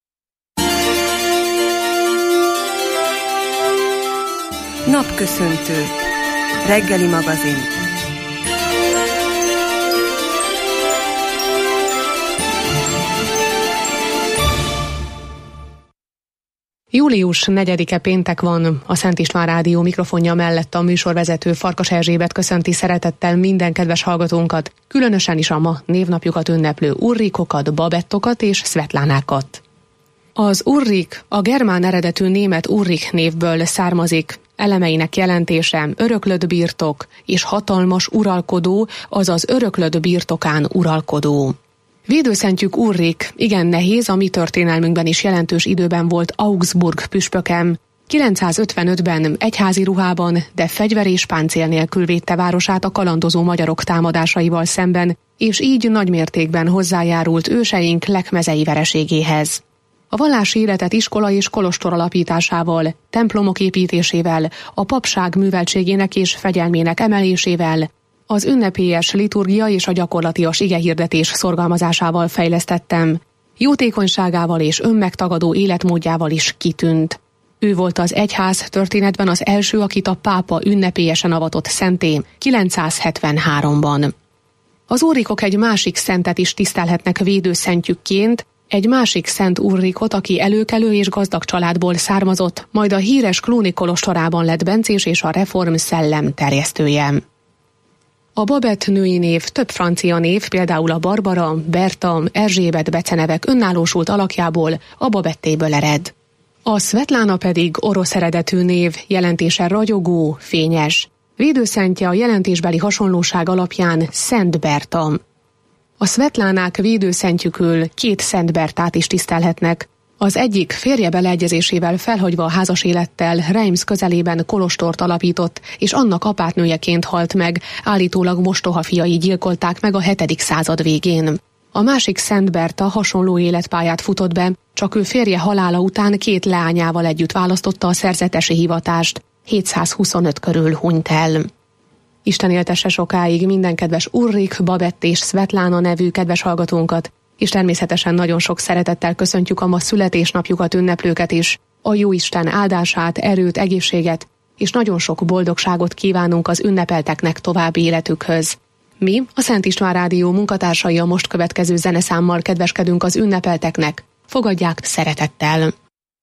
Napköszöntő. Reggeli magazin. Július 4-e péntek van, a Szent István Rádió mikrofonja mellett a műsorvezető Farkas Erzsébet köszönti szeretettel minden kedves hallgatónkat, különösen is a ma névnapjukat ünneplő Ulrikokat, Babettokat és Svetlánákat. Az Ulrik a germán eredetű német Ulrik névből származik, elemeinek jelentése öröklött birtok és hatalmas uralkodó, azaz öröklött birtokán uralkodó. Védőszentjük Ulrik igen nehéz, a mi történelmünkben is jelentős időben volt Augsburg püspöke. 955-ben egyházi ruhában, de fegyver és páncél nélkül védte városát a kalandozó magyarok támadásaival szemben, és így nagymértékben hozzájárult őseink lekmezei vereségéhez. A vallási életet iskola és kolostor alapításával, templomok építésével, a papság műveltségének és fegyelmének emelésével, az ünnepélyes liturgia és a gyakorlatias igehirdetés szorgalmazásával fejlesztettem. Jótékonyságával és önmegtagadó életmódjával is kitűnt. Ő volt az egyház történetben az első, akit a pápa ünnepélyesen avatott szenté 973-ban. Az Ulrikok egy másik szentet is tisztelhetnek védőszentjükként, egy másik Szent Ulrikot, aki előkelő és gazdag családból származott, majd a híres Cluny kolostorában lett bencés és a reform szellem terjesztője. A Babett női név több francia név, például a Barbara, Berta, Erzsébet becenevek önállósult alakjából, a Babettéből ered. A Svetlána pedig orosz eredetű név, jelentése ragyogó, fényes. Védőszentje a jelentésbeli hasonlóság alapján Szent Berta. A Svetlánák védőszentjükül 2 Szent Bertát is tisztelhetnek. Az egyik férje beleegyezésével felhagyva a házas élettel Reims közelében kolostort alapított, és annak apátnőjeként halt meg, állítólag mostoha fiai gyilkolták meg a 7. század végén. A másik Szent Berta hasonló életpályát futott be, csak ő férje halála után 2 leányával együtt választotta a szerzetesi hivatást, 725 körül hunyt el. Isten éltesse sokáig minden kedves Ulrik, Babett és Svetlána nevű kedves hallgatónkat, és természetesen nagyon sok szeretettel köszöntjük a ma születésnapjukat ünneplőket is. A Jóisten áldását, erőt, egészséget és nagyon sok boldogságot kívánunk az ünnepelteknek további életükhöz. Mi, a Szent István Rádió munkatársai a most következő zeneszámmal kedveskedünk az ünnepelteknek. Fogadják szeretettel!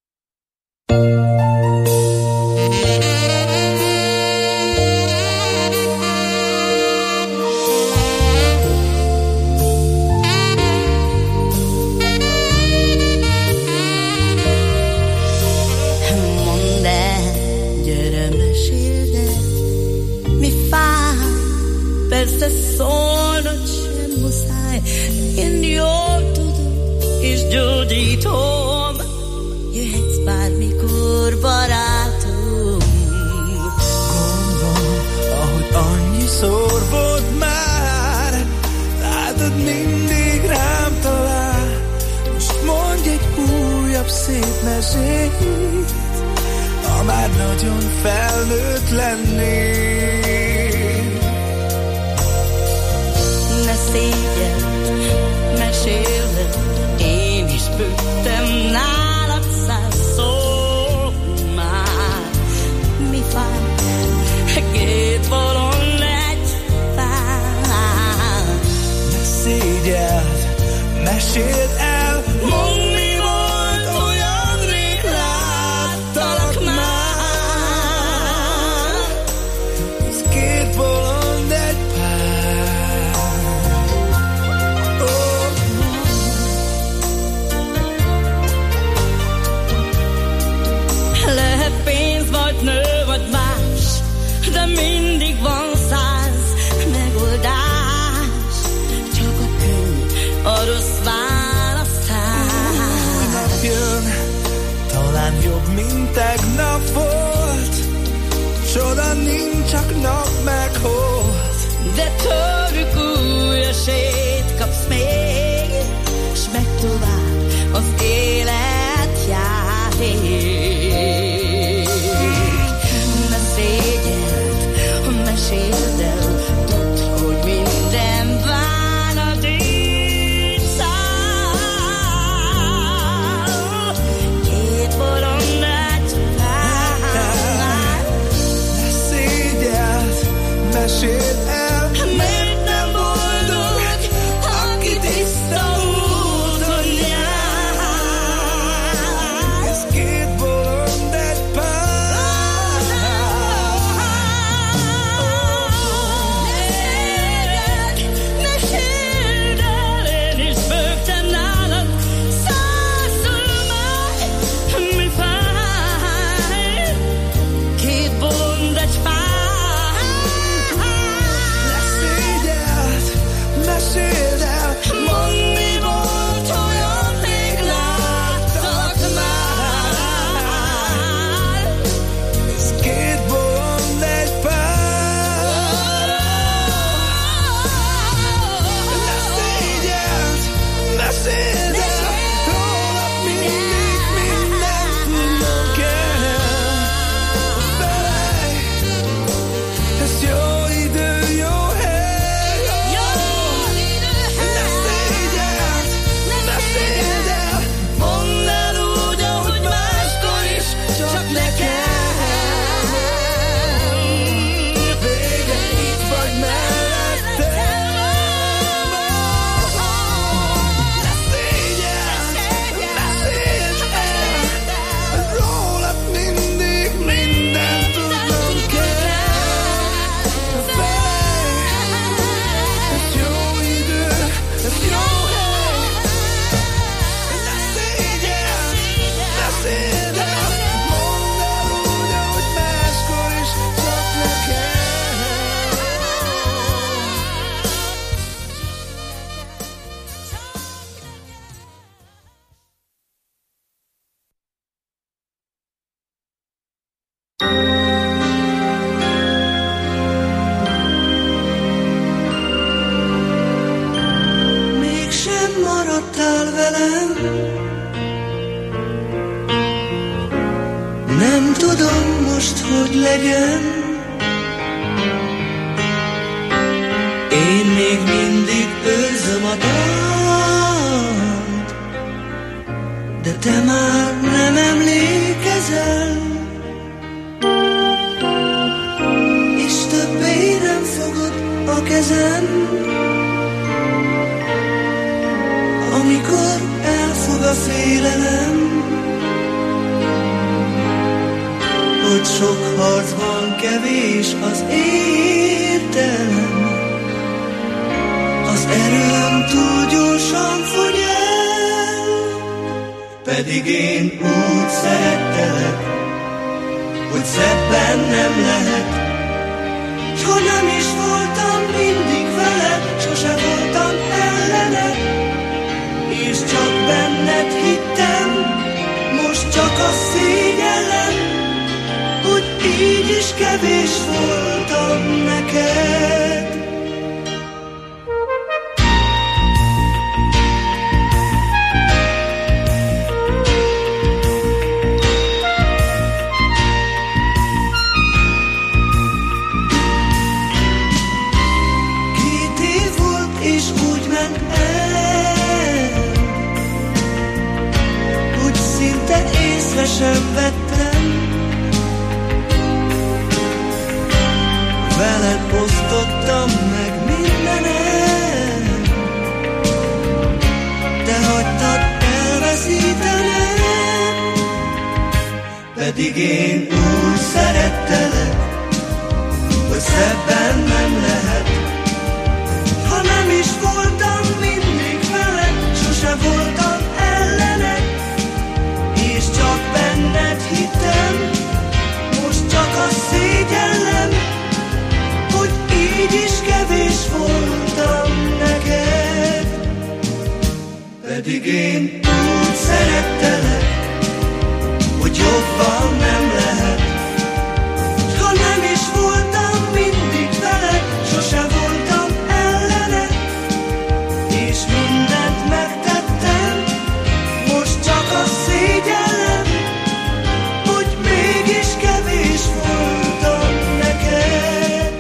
Persze szólnod sem muszáj, én jól tudom, és gyógyítom. Jöhetsz bármikor, barátom. Gondolom, ahogy annyiszor volt már, látod mindig rám talál. Most mondj egy újabb szép mesét, ha már nagyon felnőtt lennél. Ne szégyeld, mesélve, én is bőttem nálad 100-szor már. Mi fáj, 2 bolond egy fáj. Ne szégyeld, meséld el, mondd mi volt, olyan rég láttalak már. Ez 2 bolond egy nő vagy más, de mindig van 100 megoldás. Csak a könny, a rossz választás. Új nap jön, talán jobb, mint tegnap volt. Csoda nincs, csak nap meg hold. De tőlük új esélyt kapsz még, s megy tovább az élet játék. Meséld el, tudd, hogy minden bánat így száll. 2 bolond egy fáj. Ne szégyeld, meséld el, miért nem boldog, aki tiszta úton jár. Nem tudom most, hogy legyen. Én még mindig őrzöm a dalt, de te már nem emlékezel, és többé nem fogod a kezem. Amikor elfog a félelem, hogy sok harcban kevés az értelem, az erőm túl gyorsan fogy el, pedig én úgy szerettelek, hogy szebben nem lehet. S ha nem is voltam mindig veled, sose voltam ellened, és csak benned hittem, most csak azt szégyellem, hogy így is kevés voltam neked. Sem vettem, veled osztottam meg mindenem, te hagytad elveszítenem, pedig én úgy szerettelek, hogy szebben nem lehet. Ha nem is voltam mindig veled, sose voltam ellened, és csak benned hittem, most csak azt szégyellem, hogy így is kevés voltam neked. Pedig én úgy szerettelek, hogy jobban nem lehet. Ha nem is voltam mindig veled, sose voltam ellened, és mindent megtettem, most csak azt szégyellem, hogy mégis kevés voltam neked.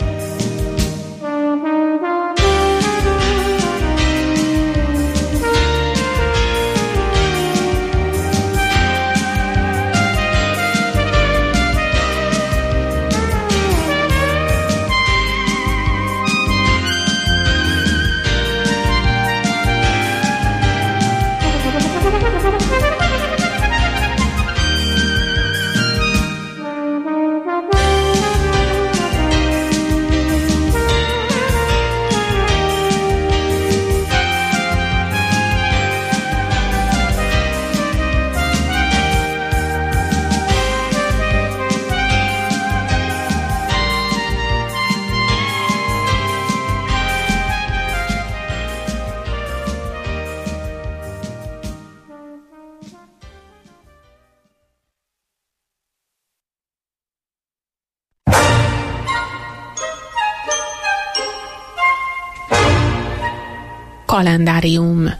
Kalendárium.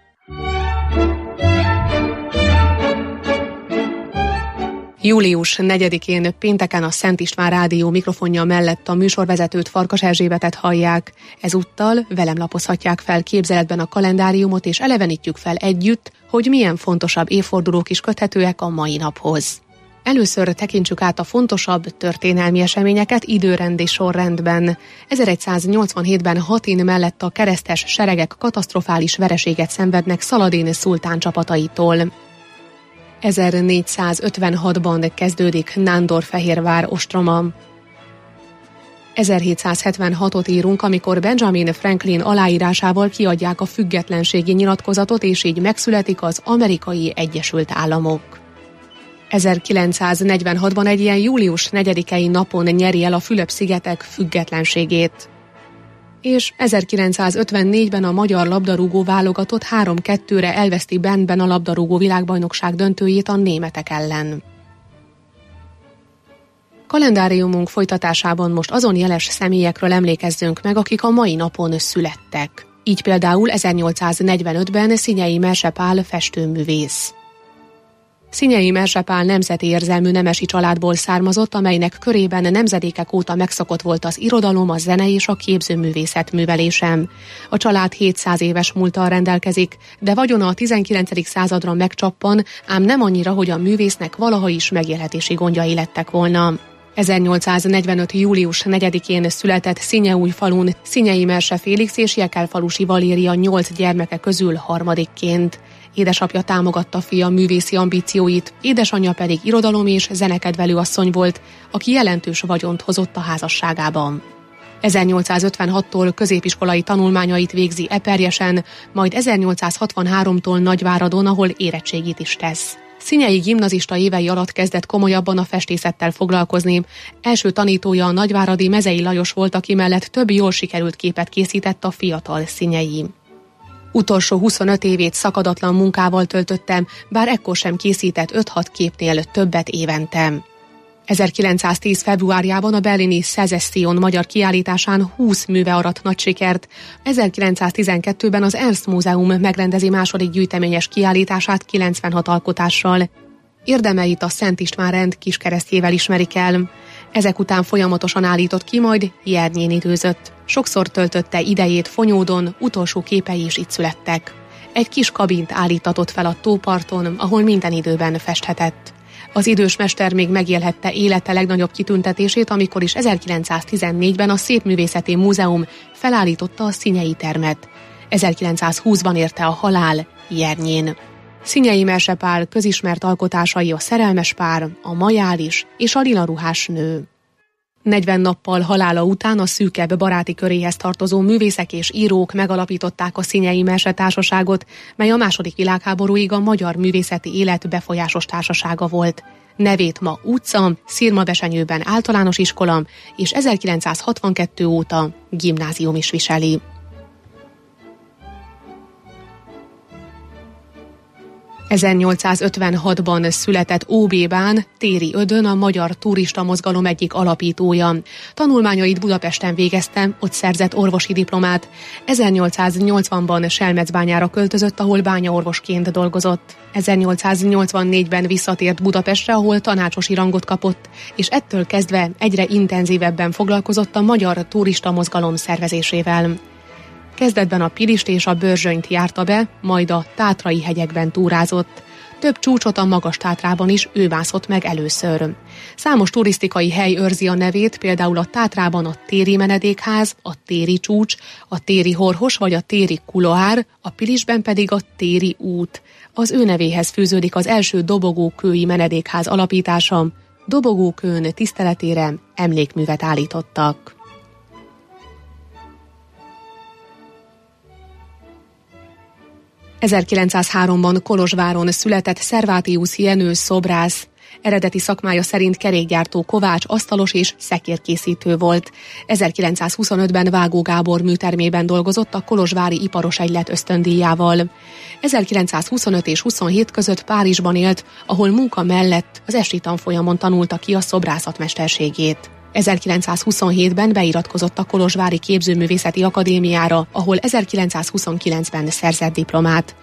Július 4-én pénteken a Szent István Rádió mikrofonja mellett a műsorvezetőt, Farkas Erzsébetet hallják. Ezúttal velem lapozhatják fel képzeletben a kalendáriumot, és elevenítjük fel együtt, hogy milyen fontosabb évfordulók is köthetőek a mai naphoz. Először tekintsük át a fontosabb történelmi eseményeket időrendi sorrendben. 1187-ben Hatin mellett a keresztes seregek katasztrofális vereséget szenvednek Szaladin szultán csapataitól. 1456-ban kezdődik Nándorfehérvár ostroma. 1776-ot írunk, amikor Benjamin Franklin aláírásával kiadják a függetlenségi nyilatkozatot, és így megszületik az Amerikai Egyesült Államok. 1946-ban egy ilyen július 4-i napon nyeri el a Fülöp-szigetek függetlenségét. És 1954-ben a magyar labdarúgó válogatott 3-2-re elveszti Bernben a labdarúgó világbajnokság döntőjét a németek ellen. Kalendáriumunk folytatásában most azon jeles személyekről emlékezzünk meg, akik a mai napon születtek. Így például 1845-ben Szinyei Merse Pál festőművész. Szinyei Merse Pál nemzeti érzelmű nemesi családból származott, amelynek körében nemzedékek óta megszokott volt az irodalom, a zene és a képzőművészet művelésem. A család 700 éves múlttal rendelkezik, de vagyona a 19. századra megcsappan, ám nem annyira, hogy a művésznek valaha is megélhetési gondjai lettek volna. 1845. július 4-én született Szinyeújfalun Szinyei Merse Félix és Jekelfalusi Valéria 8 gyermeke közül harmadikként. Édesapja támogatta fia művészi ambícióit, édesanyja pedig irodalom és zenekedvelő asszony volt, aki jelentős vagyont hozott a házasságában. 1856-tól középiskolai tanulmányait végzi Eperjesen, majd 1863-tól Nagyváradon, ahol érettségit is tesz. Szinyei gimnazista évei alatt kezdett komolyabban a festészettel foglalkozni. Első tanítója a nagyváradi Mezei Lajos volt, aki mellett több jól sikerült képet készített a fiatal Szinyei. Utolsó 25 évét szakadatlan munkával töltöttem, bár ekkor sem készített 5-6 képnél többet évente. 1910. februárjában a berlini Szecession magyar kiállításán 20 műve arat nagy sikert. 1912-ben az Ernst Múzeum megrendezi második gyűjteményes kiállítását 96 alkotással. Érdemeit a Szent István rend kiskeresztjével ismerik el. Ezek után folyamatosan állított ki, majd Jernyén időzött. Sokszor töltötte idejét Fonyódon, utolsó képei is itt születtek. Egy kis kabint állítatott fel a tóparton, ahol minden időben festhetett. Az idős mester még megélhette élete legnagyobb kitüntetését, amikor is 1914-ben a Szépművészeti Múzeum felállította a Szinyei termet. 1920-ban érte a halál Jernyén. Szinyei Merse Pál közismert alkotásai a Szerelmes pár, a Majális és a Lilaruhás nő. 40 nappal halála után a szűkebb baráti köréhez tartozó művészek és írók megalapították a Szinyei Merse Társaságot, mely a II. Világháborúig a magyar művészeti élet befolyásos társasága volt. Nevét ma utca, Szirmabesenyőben általános iskola és 1962 óta gimnázium is viseli. ...1856-ban született Óbébán, Téri Ödön, a magyar turista mozgalom egyik alapítója. Tanulmányait Budapesten végezte, ott szerzett orvosi diplomát. 1880-ban Selmecbányára költözött, ahol bányaorvosként dolgozott. 1884-ben visszatért Budapestre, ahol tanácsosi rangot kapott, és ettől kezdve egyre intenzívebben foglalkozott a magyar turista mozgalom szervezésével. Kezdetben a Pilist és a Börzsönyt járta be, majd a Tátrai hegyekben túrázott. Több csúcsot a Magas-Tátrában is ő mászott meg először. Számos turisztikai hely őrzi a nevét, például a Tátrában a Téri Menedékház, a Téri Csúcs, a Téri Horhos vagy a Téri Kuloár, a Pilisben pedig a Téri út. Az ő nevéhez fűződik az első dobogókői menedékház alapítása. Dobogókőn tiszteletére emlékművet állítottak. 1903-ban Kolozsváron született Servátius Jenő szobrász. Eredeti szakmája szerint kerékgyártó, kovács, asztalos és szekérkészítő volt. 1925-ben Vágó Gábor műtermében dolgozott a kolozsvári iparos egylet ösztöndíjával. 1925 és 27 között Párizsban élt, ahol munka mellett az esti tanfolyamon tanulta ki a szobrászat mesterségét. 1927-ben beiratkozott a Kolozsvári Képzőművészeti Akadémiára, ahol 1929-ben szerzett diplomát.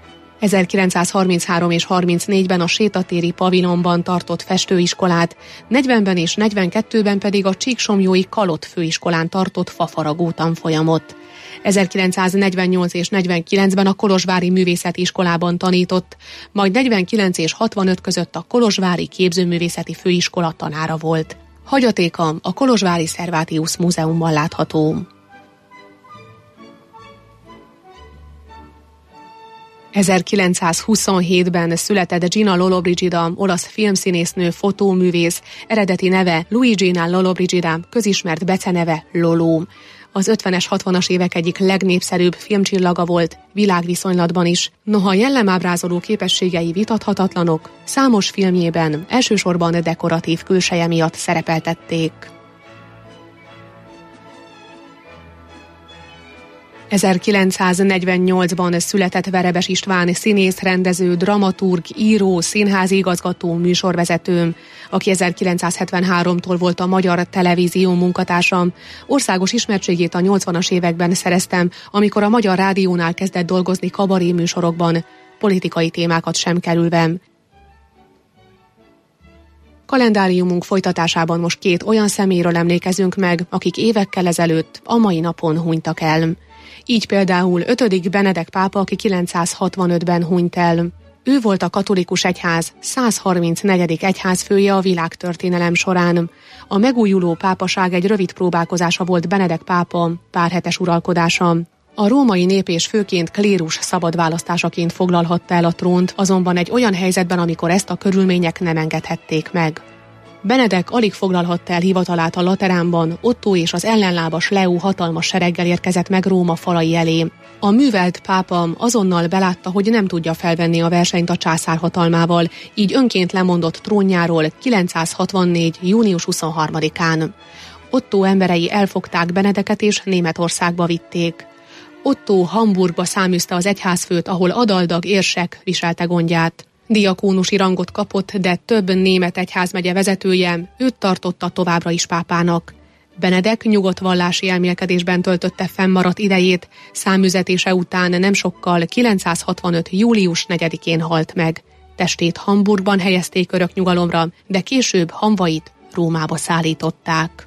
1933 és 34-ben a Sétatéri pavilonban tartott festőiskolát, 40-ben és 42-ben pedig a Csíksomlyói Kalott főiskolán tartott fafaragó tanfolyamot. 1948 és 49-ben a Kolozsvári Művészeti Iskolában tanított, majd 49 és 65 között a Kolozsvári Képzőművészeti Főiskola tanára volt. Hagyatéka a Kolozsvári Servátius Múzeumban látható. 1927-ben született Gina Lollobrigida, olasz filmszínésznő, fotóművész, eredeti neve Luigina Lollobrigida, közismert beceneve Loló. Az 50-es, 60-as évek egyik legnépszerűbb filmcsillaga volt, világviszonylatban is. Noha jellemábrázoló képességei vitathatatlanok, számos filmjében elsősorban dekoratív külseje miatt szerepeltették. 1948-ban született Verebes István színész, rendező, dramaturg, író, színházi igazgató, műsorvezető, aki 1973-tól volt a Magyar Televízió munkatársa. Országos ismertségét a 80-as években szereztem, amikor a Magyar Rádiónál kezdett dolgozni kabaré műsorokban, politikai témákat sem kerülve. Kalendáriumunk folytatásában most 2 olyan személyről emlékezünk meg, akik évekkel ezelőtt a mai napon hunytak el. Így például 5. Benedek pápa, aki 965-ben hunyt el. Ő volt a katolikus egyház 134. egyházfője a világtörténelem során. A megújuló pápaság egy rövid próbálkozása volt Benedek pápa párhetes uralkodása. A római nép és főként klérus szabad választásaként foglalhatta el a trónt, azonban egy olyan helyzetben, amikor ezt a körülmények nem engedhették meg. Benedek alig foglalhatta el hivatalát a Lateránban, Ottó és az ellenlábas Leó hatalmas sereggel érkezett meg Róma falai elé. A művelt pápa azonnal belátta, hogy nem tudja felvenni a versenyt a császár hatalmával, így önként lemondott trónjáról 964. június 23-án. Ottó emberei elfogták Benedeket és Németországba vitték. Ottó Hamburgba száműzte az egyházfőt, ahol adaldag érsek viselte gondját. Diakónusi rangot kapott, de több német egyházmegye vezetője őt tartotta továbbra is pápának. Benedek nyugodt vallási elmélkedésben töltötte fennmaradt idejét, száműzetése után nem sokkal 965. július 4-én halt meg. Testét Hamburgban helyezték öröknyugalomra, de később hamvait Rómába szállították.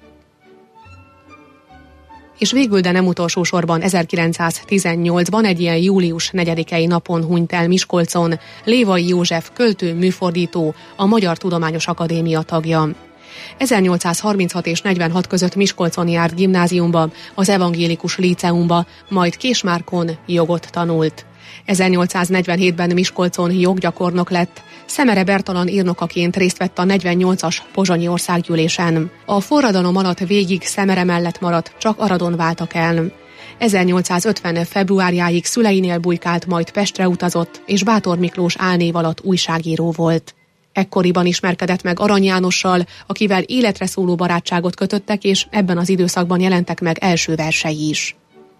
És végül, de nem utolsó sorban 1918-ban egy ilyen július 4-i napon hunyt el Miskolcon Lévai József költő, műfordító, a Magyar Tudományos Akadémia tagja. 1836 és 46 között Miskolcon járt gimnáziumba, az evangélikus líceumba, majd Késmárkon jogot tanult. 1847-ben Miskolcon joggyakornok lett, Szemere Bertalan írnokaként részt vett a 48-as pozsonyi országgyűlésen. A forradalom alatt végig Szemere mellett maradt, csak Aradon váltak el. 1850. februárjáig szüleinél bujkált, majd Pestre utazott, és Bátor Miklós álnév alatt újságíró volt. Ekkoriban ismerkedett meg Arany Jánossal, akivel életre szóló barátságot kötöttek, és ebben az időszakban jelentek meg első versei is.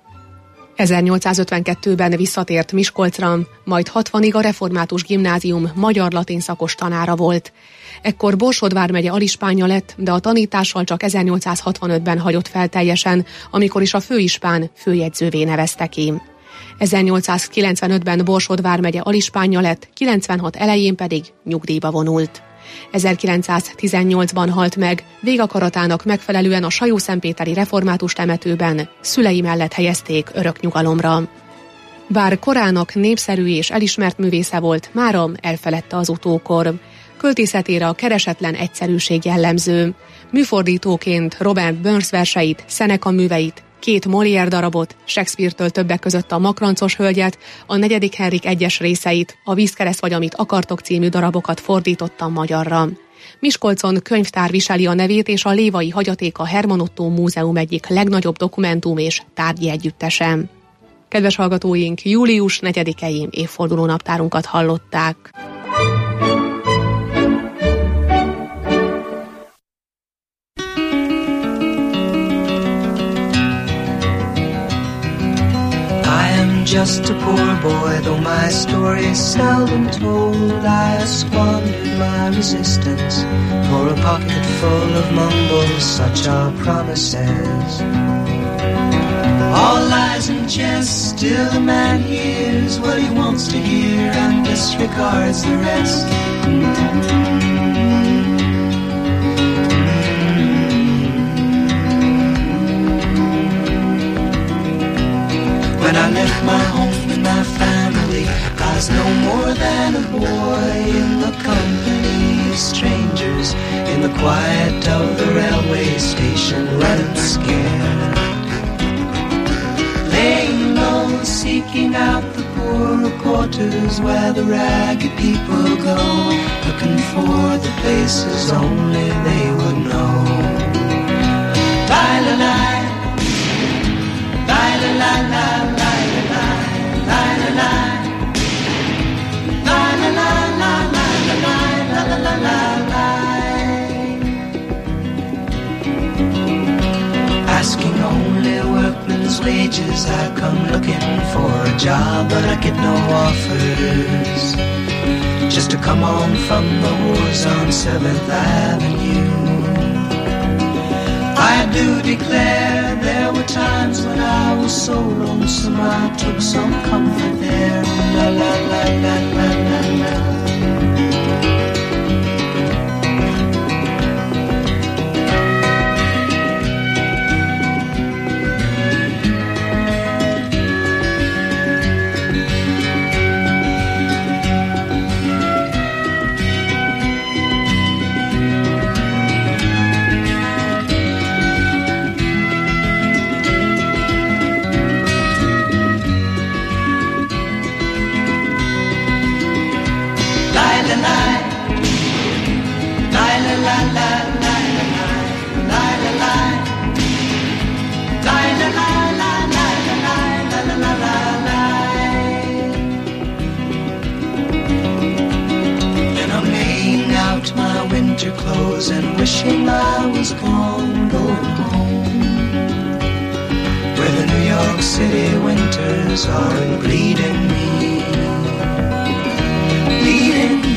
1852-ben visszatért Miskolcra, majd 60-ig a Református Gimnázium magyar-latin szakos tanára volt. Ekkor Borsod vármegye alispánja lett, de a tanítással csak 1865-ben hagyott fel teljesen, amikor is a főispán főjegyzővé nevezte ki. 1895-ben Borsod vármegye alispánja lett, 96 elején pedig nyugdíjba vonult. 1918-ban halt meg, végakaratának megfelelően a Sajó-Szentpéteri református temetőben szülei mellett helyezték öröknyugalomra. Bár korának népszerű és elismert művésze volt, mára elfeledte az utókor. Költészetére a keresetlen egyszerűség jellemző. Műfordítóként Robert Burns verseit, Seneca műveit, 2 Molière darabot, Shakespeare-től többek között a Makrancos hölgyet, a 4. Henrik egyes részeit, a Vízkereszt vagy amit akartok című darabokat fordítottam magyarra. Miskolcon könyvtár viseli a nevét, és a Lévai Hagyatéka Herman Ottó Múzeum egyik legnagyobb dokumentum és tárgyi együttese. Kedves hallgatóink, július 4-i évforduló naptárunkat hallották. Just a poor boy, though my story is seldom told. I squandered my resistance for a pocket full of mumbles, such are promises. All lies and jest, still a man hears what he wants to hear and disregards the rest. When I left my home and my family, I was no more than a boy in the company of strangers, in the quiet of the railway station, running scared. Laying low, seeking out the poorer quarters where the ragged people go, looking for the places only they would know. La-la-la, la-la-la-la. Asking only workmen's wages, I come looking for a job, but I get no offers. Just to come on from the wars on 7th Avenue. I do declare there were times when I was so lonesome I took some comfort there. La la la la la la la. winter clothes and wishing I was gone, going home, where the New York City winters are bleeding me, bleeding me,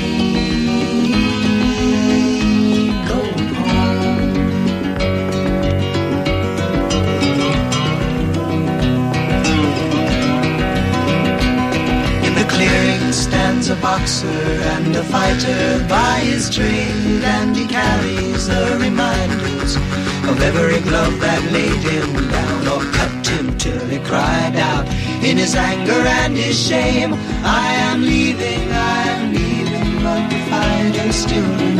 going home. In the clearing stands a boxer and a fighter by his trade, and he carries the reminders of every glove that laid him down or cut him till he cried out in his anger and his shame, I am leaving, but the fighter still remains.